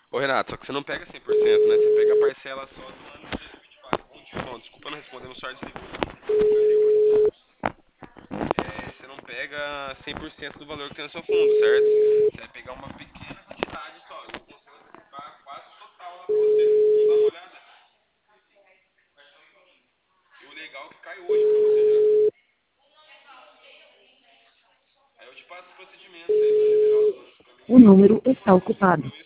Ô, Renato, só que você não pega 100%, né? Você pega a parcela só do ano de 2024. Bom, desculpa não responder no sorte de você não pega 100% do valor que tem no seu fundo, certo? Você vai pegar uma pequena quantidade só. Eu consigo antecipar quase o total lá pra você. Vamos dar uma olhada. E o legal é que cai hoje pra você já. Aí eu te passo os procedimentos aí pra liberar os fundos pra mim. O número está ocupado.